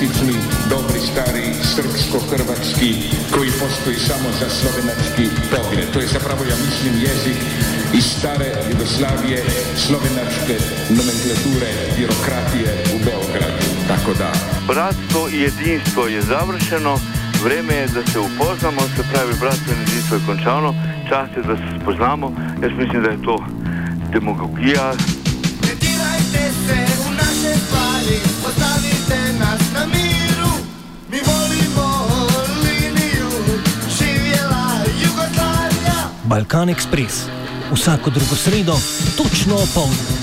klasični, dobri, stari, srpsko-hrvatski, koji postoji samo za slovenački pogled. To je zapravo, ja mislim, jezik iz stare Jugoslavije, slovenačke nomenklature, birokratije u Beogradu. Tako da. Bratstvo i jedinstvo je završeno, vreme je da se upoznamo, se pravi bratstvo i jedinstvo je končano, čas je da se spoznamo, jaz mislim da je to demagogija. Ne dirajte se u naše stvari, ostavite nas na miru, mi volimo liniju, živjela Jugoslavija. Balkan Ekspres, vsako drugo sredo, točno opoldne.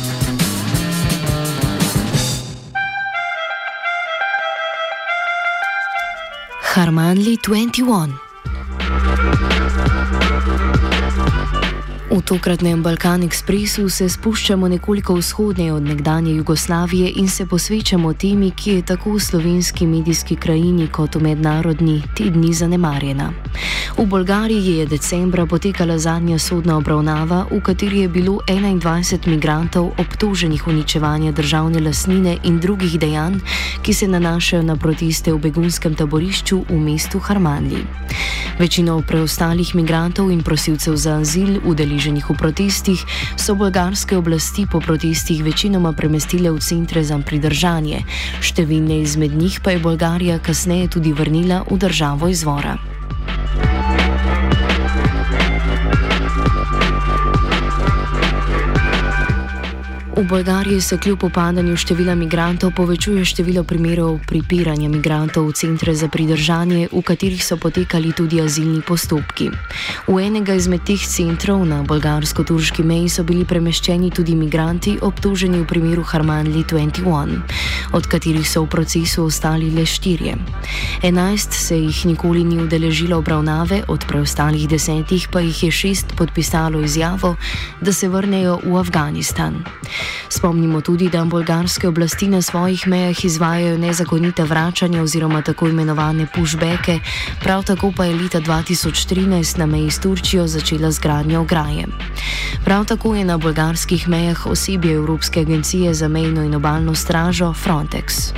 Harmanli 21. V tokratnem Balkan Ekspresu se spuščamo nekoliko vzhodneje od nekdanje Jugoslavije in se posvečamo temi, ki je tako v slovenski medijski krajini kot v mednarodni te dni zanemarjena. V Bolgariji je decembra potekala zadnja sodna obravnava, v kateri je bilo 21 migrantov obtoženih uničevanja državne lastnine in drugih dejanj, ki se nanašajo na proteste v begunskem taborišču v mestu Harmanli. Večino preostalih migrantov in prosilcev za azil udeleženih v protestih so bolgarske oblasti po protestih večinoma premestile v centre za pridržanje, številne izmed njih pa je Bolgarija kasneje tudi vrnila v državo izvora. V Bolgariji se kljub upadanju števila migrantov povečuje število primerov pripiranja migrantov v centre za pridržanje, v katerih so potekali tudi azilni postopki. V enega izmed teh centrov na bolgarsko-turški meji so bili premeščeni tudi migranti, obtoženi v primeru Harmanli 21, od katerih so v procesu ostali le 4. 11 se jih nikoli ni udeležilo obravnave, od preostalih 10 pa jih je 6 podpisalo izjavo, da se vrnejo v Afganistan. Spomnimo tudi, da bolgarske oblasti na svojih mejah izvajajo nezakonita vračanja oziroma tako imenovane pushbacke, prav tako pa je leta 2013 na meji s Turčijo začela zgradnja ograje. Prav tako je na bolgarskih mejah osebje Evropske agencije za mejno in obalno stražo Frontex.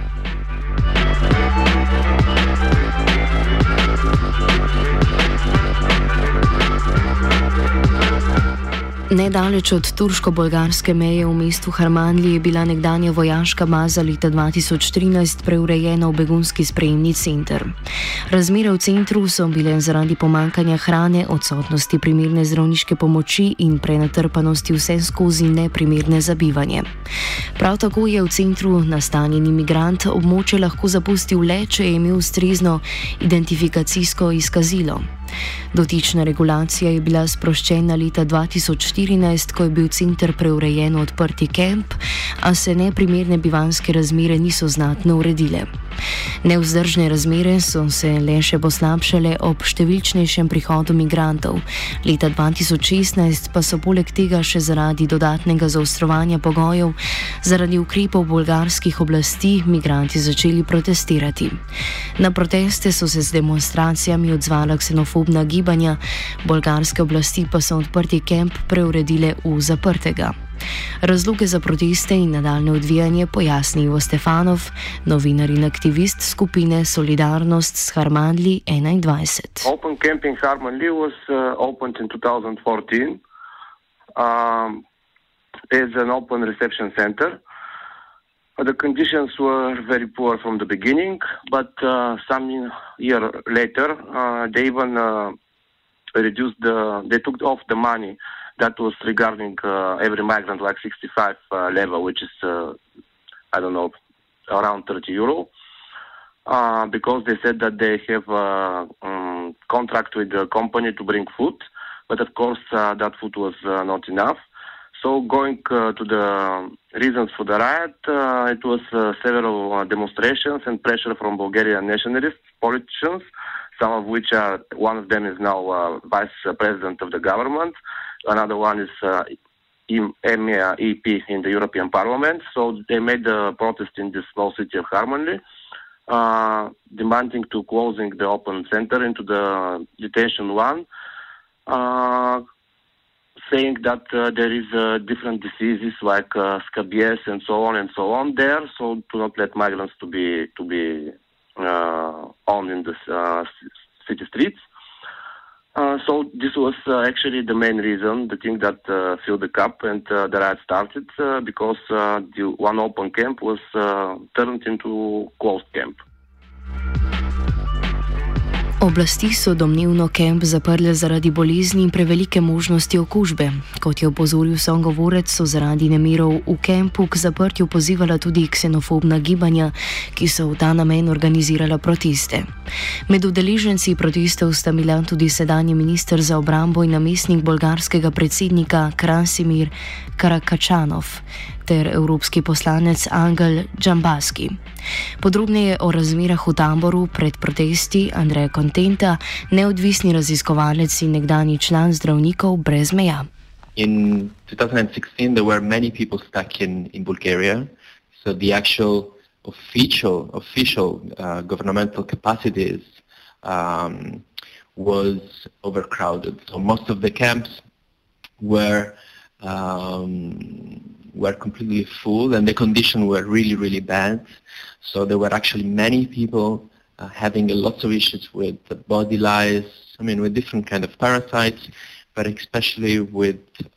Nedaleč od turško-bolgarske meje v mestu Harmanli je bila nekdanja vojaška baza leta 2013 preurejena v begunski sprejemni center. Razmere v centru so bile zaradi pomanjkanja hrane, odsotnosti primerne zdravniške pomoči in prenatrpanosti vseskozi neprimerne za bivanje. Prav tako je v centru nastanjeni migrant območje lahko zapustil le, če je imel ustrezno identifikacijsko izkazilo. Dotična regulacija je bila sproščena leta 2014, ko je bil center preurejen v odprti kemp, a se neprimerne bivanjske razmere niso znatno uredile. Nevzdržne razmere so se le še poslabšale ob številčnejšem prihodu migrantov. Leta 2016 pa so poleg tega še zaradi dodatnega zaostrovanja pogojev zaradi ukrepov bolgarskih oblasti migranti začeli protestirati. Na proteste so se z demonstracijami odzvala ksenofobna gibanja, bolgarske oblasti pa so odprti kemp preuredile v zaprtega. Razloge za proteste in nadaljne odvijanje pojasni Ivo Stefanov, novinar in aktivist skupine Solidarnost s Harmanli 21. Open camp in Harmanli was opened in 2014 as an open reception center. The conditions were very poor from the beginning, but some year later they even they took off the money that was regarding every migrant, like 65 level, which is, around 30 euro, because they said that they have a contract with the company to bring food, but of course that food was not enough. So going to the reasons for the riot, it was several demonstrations and pressure from Bulgarian nationalist politicians, some of which one of them is now vice president of the government. Another one is EP in the European Parliament. So they made a protest in this small city of Harmanli, demanding to closing the open center into the detention one. saying that there is different diseases like scabies and so on there. So to not let migrants to be on in the city streets. So this was actually the main reason, the thing that filled the cup, and the riot started because the one open camp was turned into closed camp. Oblasti so domnevno kemp zaprle zaradi bolezni in prevelike možnosti okužbe. Kot je opozoril sogovorec, so zaradi nemirov v kempu k zaprtju pozivala tudi ksenofobna gibanja, ki so v ta namen organizirala proteste. Med udeleženci protestov sta bila tudi sedanji minister za obrambo in namestnik bolgarskega predsednika Krasimir Karakačanov ter evropski poslanec Angel Džambaski. Podrobneje o razmerah v taboru pred protesti Andreja Kontenta, neodvisni raziskovalec in nekdanji član Zdravnikov brez meja. In 2016 there were many people stuck in Bulgaria, so the actual official governmental capacities was overcrowded. So most of the camps were completely full, and the conditions were really, really bad. So there were actually many people having lots of issues with body lice, with different kind of parasites, but especially with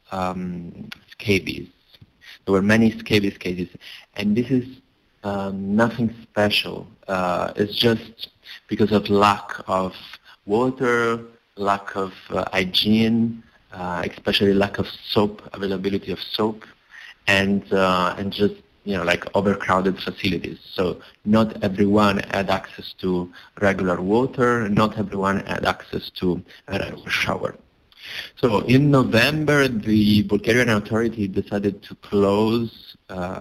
scabies. There were many scabies cases, and this is nothing special. It's just because of lack of water, lack of hygiene, especially lack of soap, availability of soap, and just like overcrowded facilities. So not everyone had access to regular water, not everyone had access to a regular shower. So in November, the Bulgarian authority decided to close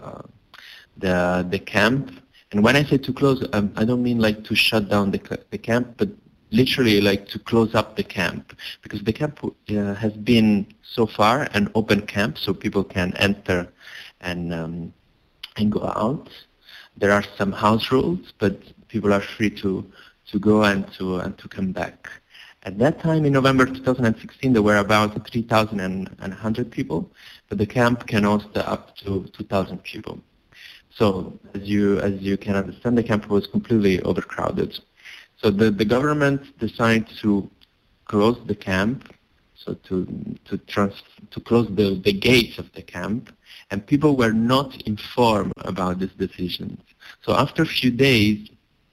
the camp. And when I say to close, I don't mean like to shut down the camp, but literally like to close up the camp, because the camp has been so far an open camp, so people can enter and go out. There are some house rules, but people are free to go and to come back. At that time, in November 2016, there were about 3,100 people, but the camp can host up to 2,000 people. So as you can understand, the camp was completely overcrowded. So the government decided to close the camp, so to close the gates of the camp, and people were not informed about this decision. So after a few days,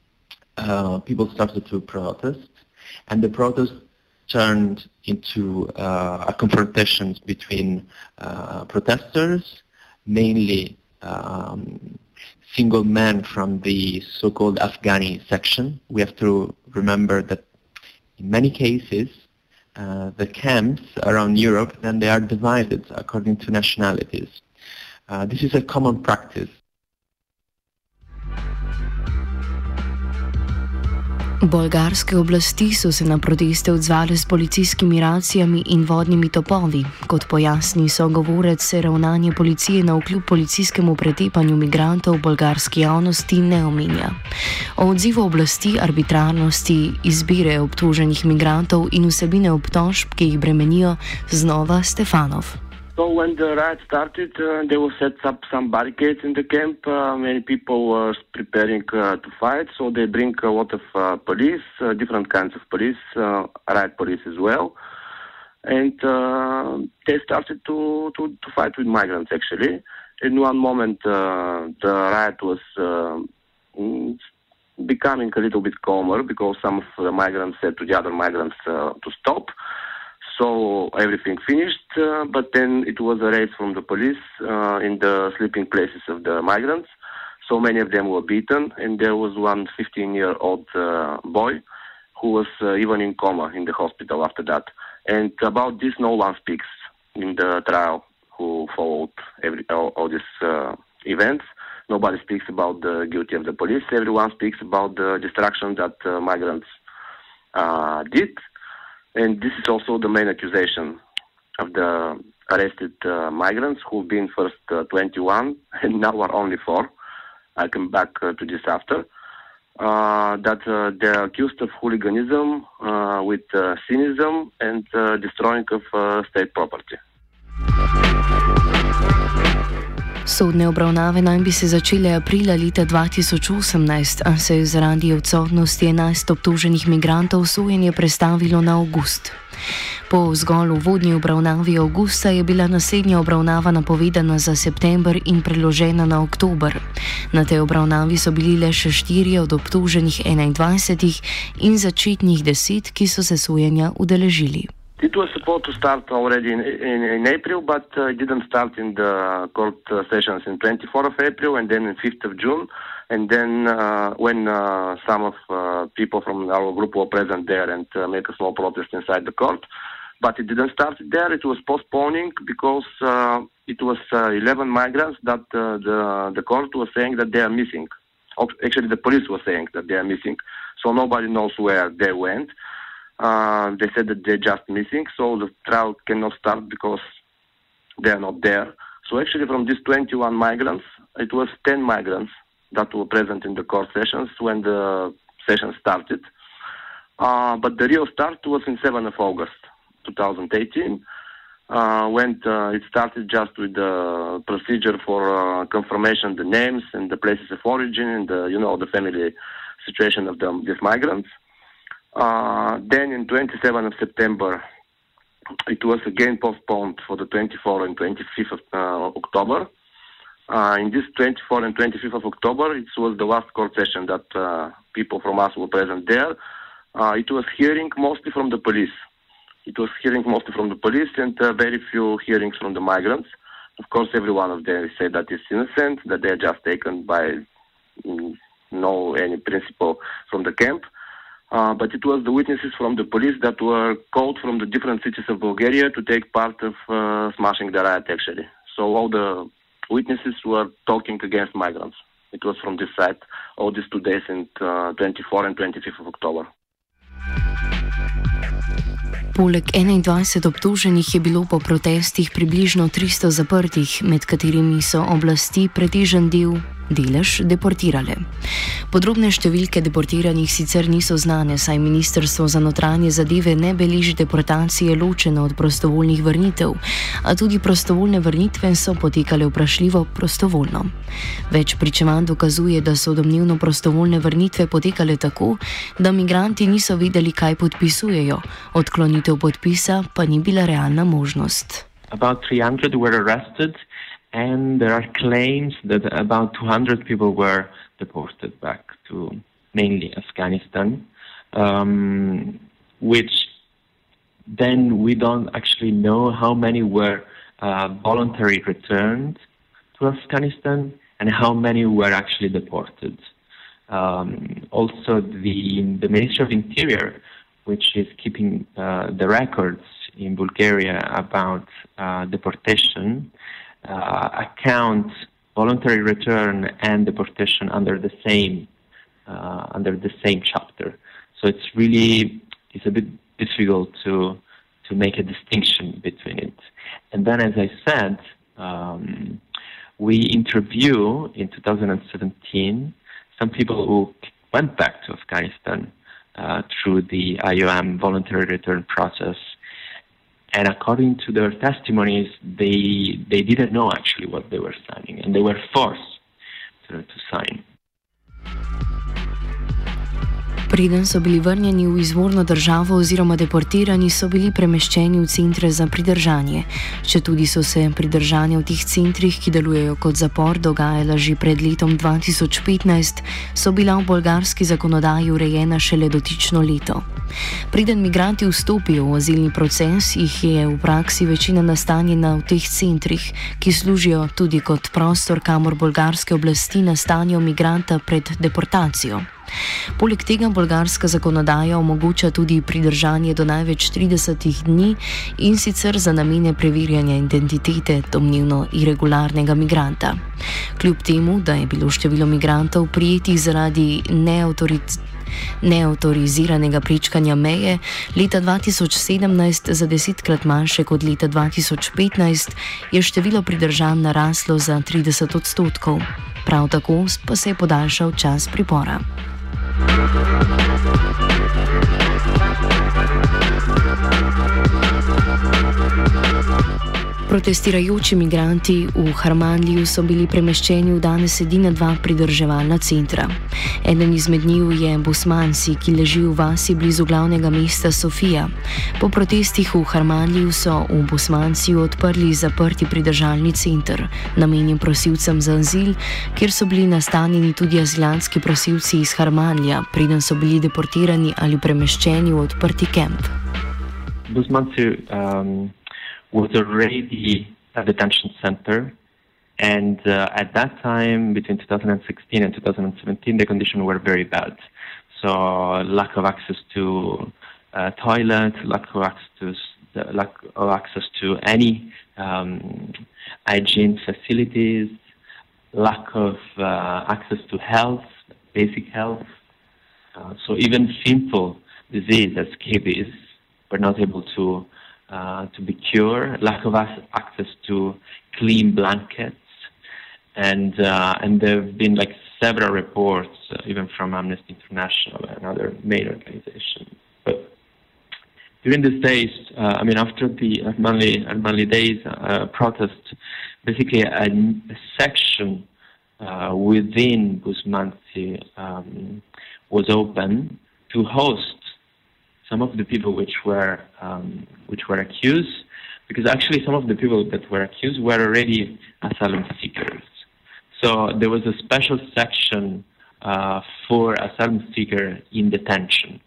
people started to protest, and the protest turned into a confrontation between protesters, mainly single men from the so-called Afghani section. We have to remember that in many cases, the camps around Europe, then they are divided according to nationalities. This is a common practice. Bolgarske oblasti so se na proteste odzvale s policijskimi racijami in vodnimi topovi. Kot pojasni sogovorec, se ravnanje policije navkljub policijskemu pretepanju migrantov v bolgarski javnosti ne omenja. O odzivu oblasti, arbitrarnosti, izbire obtoženih migrantov in vsebine obtožb, ki jih bremenijo, znova Stefanov. So when the riot started, they will set up some barricades in the camp. Many people were preparing to fight, so they bring a lot of police, different kinds of police, riot police as well. And they started to fight with migrants, actually. In one moment, the riot was becoming a little bit calmer because some of the migrants said to the other migrants to stop. So everything finished, but then it was a raid from the police in the sleeping places of the migrants. So many of them were beaten, and there was one 15-year-old boy who was even in coma in the hospital after that. And about this, no one speaks in the trial who followed all these events. Nobody speaks about the guilty of the police. Everyone speaks about the destruction that migrants did. And this is also the main accusation of the arrested migrants, who've been first 21 and now are only 4. I'll come back to this after. That they're accused of hooliganism with cynicism and destroying of state property. Sodne obravnave naj bi se začele aprila leta 2018, a se je zaradi odsotnosti 11 obtoženih migrantov sojenje prestavilo na avgust. Po zgolj uvodni obravnavi avgusta je bila naslednja obravnava napovedana za september in preložena na oktober. Na tej obravnavi so bili le še 4 od obtoženih 21 in začetnih 10, ki so se sojenja udeležili. It was supposed to start already in April, but it didn't start in the court sessions in 24th of April and then in 5th of June. And then when some of people from our group were present there and make a small protest inside the court, but it didn't start there. It was postponing because it was 11 migrants that the court was saying that they are missing. Actually, the police was saying that they are missing, so nobody knows where they went. They said that they're just missing, so the trial cannot start because they are not there. So actually from these 21 migrants, it was 10 migrants that were present in the court sessions when the session started. But the real start was in 7th of August 2018, when it started just with the procedure for confirmation, the names and the places of origin and the family situation of these migrants. Then in 27th of September, it was again postponed for the 24th and 25th of October. In this 24th and 25th of October, it was the last court session that people from us were present there. It was hearing mostly from the police. And very few hearings from the migrants. Of course, every one of them said that it's innocent, that they are just taken by no any principle from the camp. But it was the witnesses from the police that were called from the different cities of Bulgaria to take part of smashing the riot, actually. So all the witnesses were talking against migrants. It was from this side, all these 2 days in 24 and 25th of October. Poleg 21 obtoženih je bilo po protestih približno 300 zaprtih, med katerimi so oblasti pretežen delež deportirale. Podrobne številke deportiranih sicer niso znane, saj Ministrstvo za notranje zadeve ne beleži deportacije ločeno od prostovoljnih vrnitev, a tudi prostovoljne vrnitve so potekale vprašljivo prostovoljno. Več pričevanj dokazuje, da so domnevno prostovoljne vrnitve potekale tako, da migranti niso vedeli, kaj podpisujejo, odklonitev podpisa pa ni bila realna možnost. About 300 were arrested. And there are claims that about 200 people were deported back to mainly Afghanistan, which then we don't actually know how many were voluntarily returned to Afghanistan and how many were actually deported. Also, the Ministry of Interior, which is keeping the records in Bulgaria about deportation, account voluntary return and deportation under the same chapter. So it's a bit difficult to make a distinction between it. And then, as I said, we interview in 2017 some people who went back to Afghanistan through the IOM voluntary return process. And according to their testimonies, they didn't know actually what they were signing, and they were forced to sign. Preden so bili vrnjeni v izvorno državo oziroma deportirani, so bili premeščeni v centre za pridržanje. Četudi so se pridržanja v teh centrih, ki delujejo kot zapor, dogajala že pred letom 2015, so bila v bolgarski zakonodaji urejena šele dotično leto. Preden migranti vstopijo v azilni proces, jih je v praksi večina nastanjena v teh centrih, ki služijo tudi kot prostor, kamor bolgarske oblasti nastanijo migranta pred deportacijo. Poleg tega bolgarska zakonodaja omogoča tudi pridržanje do največ 30 dni in sicer za namene preverjanja identitete domnevno irregularnega migranta. Kljub temu, da je bilo število migrantov prijetih zaradi neautoriziranega prečkanja meje leta 2017 za 10-krat manjše kot leta 2015, je število pridržanj naraslo za 30%. Prav tako pa se je podaljšal čas pripora. Protestirajoči migranti v Harmanliju so bili premeščeni v danes edina dva pridrževalna centra. Eden izmed njiju je Busmansi, ki leži v vasi blizu glavnega mesta Sofija. Po protestih v Harmanliju so v Busmansiju odprli zaprti pridržalni center, namenjen prosilcem za azil, kjer so bili nastanjeni tudi azilantski prosilci iz Harmanlija, preden so bili deportirani ali premeščeni v odprti kemp. Busmansi was already a detention center, and at that time, between 2016 and 2017, the conditions were very bad. So lack of access to toilet, lack of access to any hygiene facilities, lack of access to health, basic health. So even simple disease as scabies were not able to be cured, lack of access to clean blankets, and there have been like several reports, even from Amnesty International and other main organizations. But during these days, after the Harmanli days protest, basically a section within Busmansi was open to host some of the people which were accused, because actually some of the people that were accused were already asylum seekers. So there was a special section for asylum seekers in detention,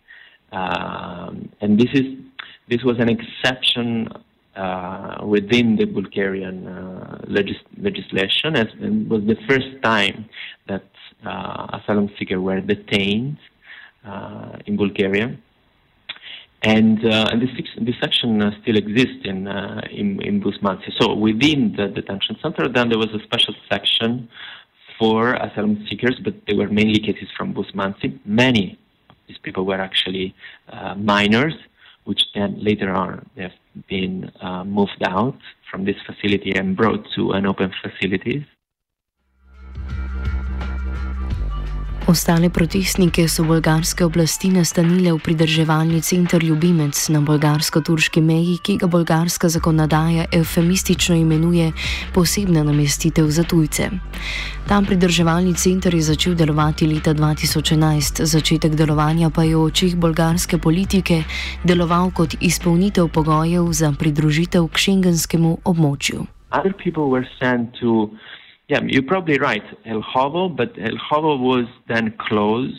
and this was an exception within the Bulgarian legislation, as it was the first time that asylum seekers were detained in Bulgaria. And this section still exists in Busmansi. So within the detention center, then there was a special section for asylum seekers, but they were mainly cases from Busmansi. Many of these people were actually minors, which then later on they have been moved out from this facility and brought to an open facilities. Ostale protestnike so bolgarske oblasti nastanile v pridrževalni center Ljubimec na bolgarsko-turški meji, ki ga bolgarska zakonodaja eufemistično imenuje posebna namestitev za tujce. Tam pridrževalni center je začel delovati leta 2011, začetek delovanja pa je v očih bolgarske politike deloval kot izpolnitev pogojev za pridružitev k šengenskemu območju. Other people were sent to Yeah, you're probably right, Elhovo, but Elhovo was then closed.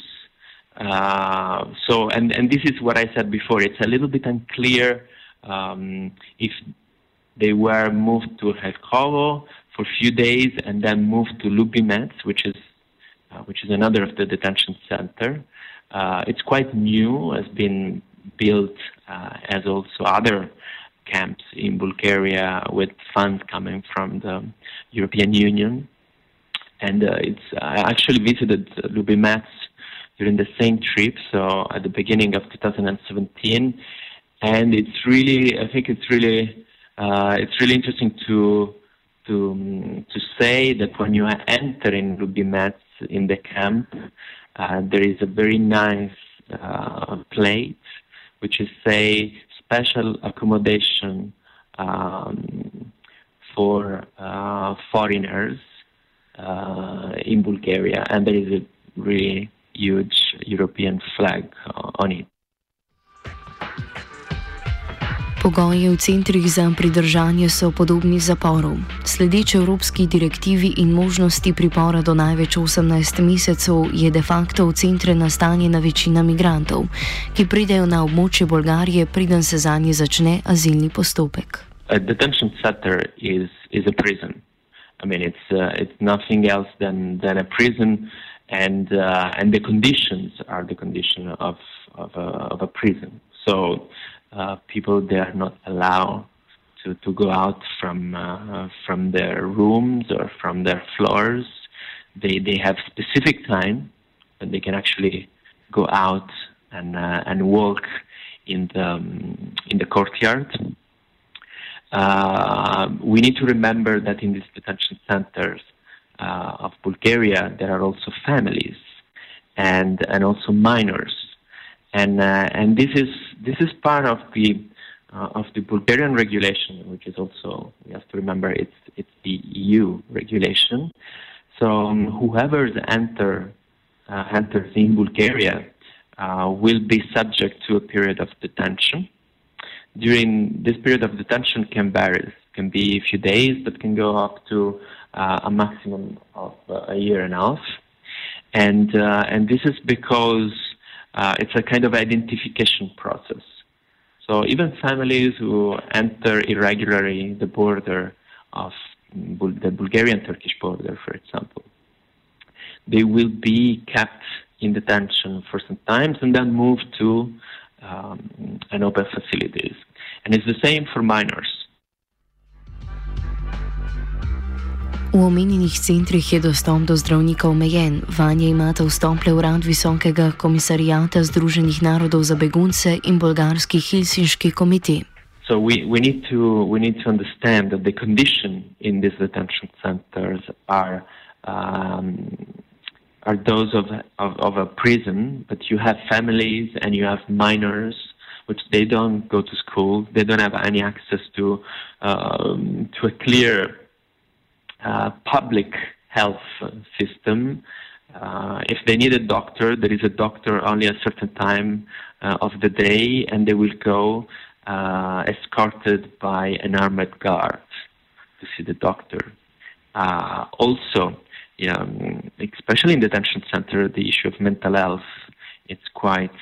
And this is what I said before. It's a little bit unclear if they were moved to Elhovo for a few days and then moved to Ljubimec, which is another of the detention center. It's quite new, has been built as also other camps in Bulgaria with funds coming from the European Union. And I actually visited Ljubimec during the same trip, so at the beginning of 2017. And I think it's really interesting to say that when you enter in Ljubimec in the camp, there is a very nice plate, which is special accommodation for foreigners in Bulgaria, and there is a really huge European flag on it. Pogoji v centrih za pridržanje so podobni zaporu. Sledeč evropski direktivi in možnosti pripora do največ 18 mesecev je de facto v centre nastanjena večina migrantov, ki pridejo na območje Bolgarije, preden se zanje začne azilni postopek. A detention center is a prison. It's nothing else than a prison, and the conditions are the condition of a prison. So people, they are not allowed to go out from their rooms or from their floors. They have specific time when they can actually go out and walk in the courtyard. We need to remember that in these detention centers of Bulgaria, there are also families and also minors. And this is part of of the Bulgarian regulation, which is also, we have to remember, it's the EU regulation. So whoever enters in Bulgaria will be subject to a period of detention. During this period of detention can be a few days, but can go up to a maximum of a year and a half. And this is because it's a kind of identification process. So even families who enter irregularly the border of the Bulgarian-Turkish border, for example, they will be kept in detention for some time and then moved to an open facilities. And it's the same for minors. V omenjenih centrih je dostop do zdravnika omejen. Vanje imata vstop le urad Visokega komisarijata Združenih narodov za begunce in bolgarski Helsinški komite. So we need to understand that the condition in these detention centers are those of a prison, but you have families and you have minors, which they don't go to school, they don't have any access to a clear public health system. If they need a doctor, there is a doctor only a certain time of the day, and they will go escorted by an armed guard to see the doctor. Also, especially in detention center, the issue of mental health, it's quite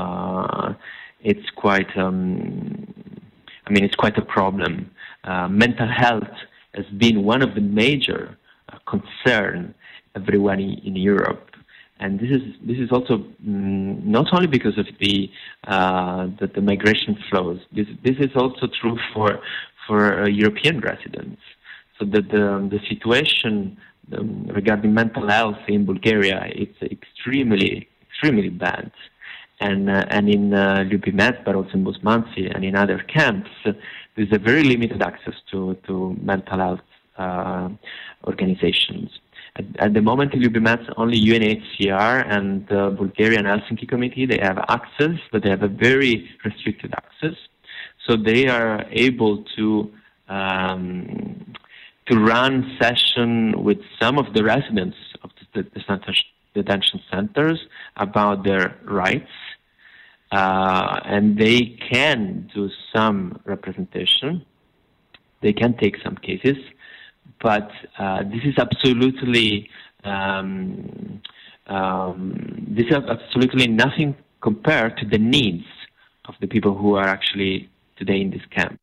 a problem. Mental health has been one of the major concern everyone in Europe, and this is also not only because of the migration flows. This is also true for European residents. So the situation regarding mental health in Bulgaria, it's extremely bad, and in Ljubimet, but also in Bosmansi and in other camps, there's a very limited access to mental health organizations. At the moment in Ljubimet, only UNHCR and the Bulgarian Helsinki Committee, they have access, but they have a very restricted access. So they are able to run session with some of the residents of the detention centers about their rights, and they can do some representation. They can take some cases, but this is absolutely nothing compared to the needs of the people who are actually today in this camp.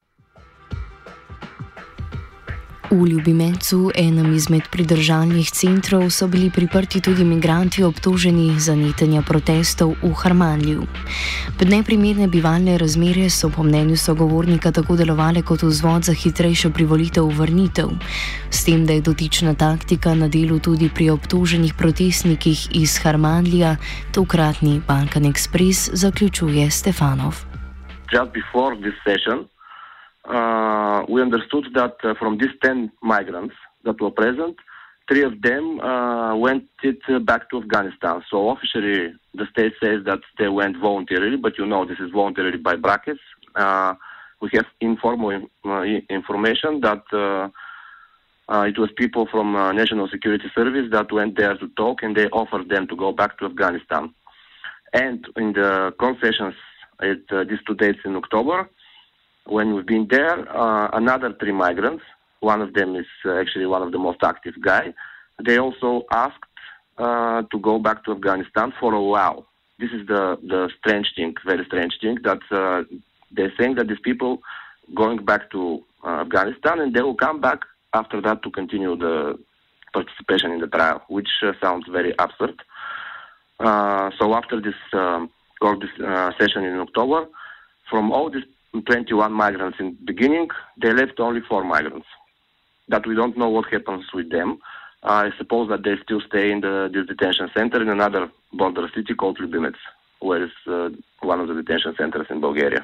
V Ljubimecu, enem izmed pridržalnih centrov, so bili priprti tudi migranti obtoženi za netenja protestov v Harmanliju. Neprimerne bivalne razmere so po mnenju sogovornika tako delovale kot vzvod za hitrejšo privolitev v vrnitev, s tem, da je dotična taktika na delu tudi pri obtoženih protestnikih iz Harmanlija, tokratni Balkan Express zaključuje Stefanov. Just before this session, we understood that from these 10 migrants that were present, 3 of them went back to Afghanistan. So officially, the state says that they went voluntarily, but this is voluntarily by brackets. We have informal information that it was people from National Security Service that went there to talk, and they offered them to go back to Afghanistan. And in the concessions at these 2 dates in October, when we've been there, another 3 migrants, one of them is actually one of the most active guy, they also asked to go back to Afghanistan for a while. This is the strange thing, very strange thing, that they're saying that these people going back to Afghanistan, and they will come back after that to continue the participation in the trial, which sounds very absurd. So after this session in October, from all these 21 migrants in the beginning, they left only 4 migrants. That we don't know what happens with them. I suppose that they still stay in this detention center in another border city called Ljubimet, where is one of the detention centers in Bulgaria.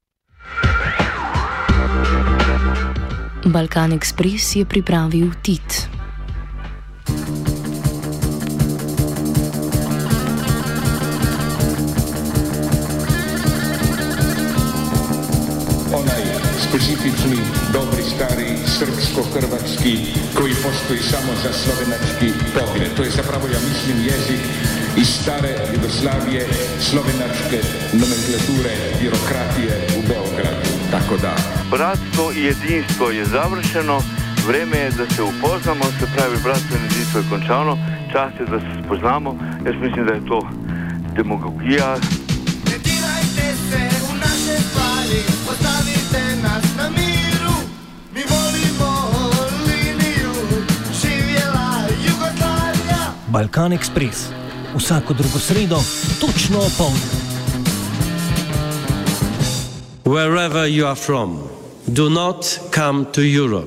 Balkan Express je pripravil Tit. specifični, dobri, stari, srpsko-hrvatski, koji postoji samo za slovenački pogled. To je zapravo, ja mislim, jezik iz stare Jugoslavije, slovenačke nomenklature, birokratije u Beogradu. Tako da. Bratstvo i jedinstvo je završeno, vreme je da se upoznamo, se pravi bratstvo in jedinstvo je končano, čas je da se spoznamo, jaz mislim da je to demagogija. Ne dirajte se u naše stvari, ostavite nas na miru, mi volimo liniju, živjela Jugoslavija. Balkan Ekspres, vsako drugo sredo, točno opoldne. Wherever you are from, do not come to Europe.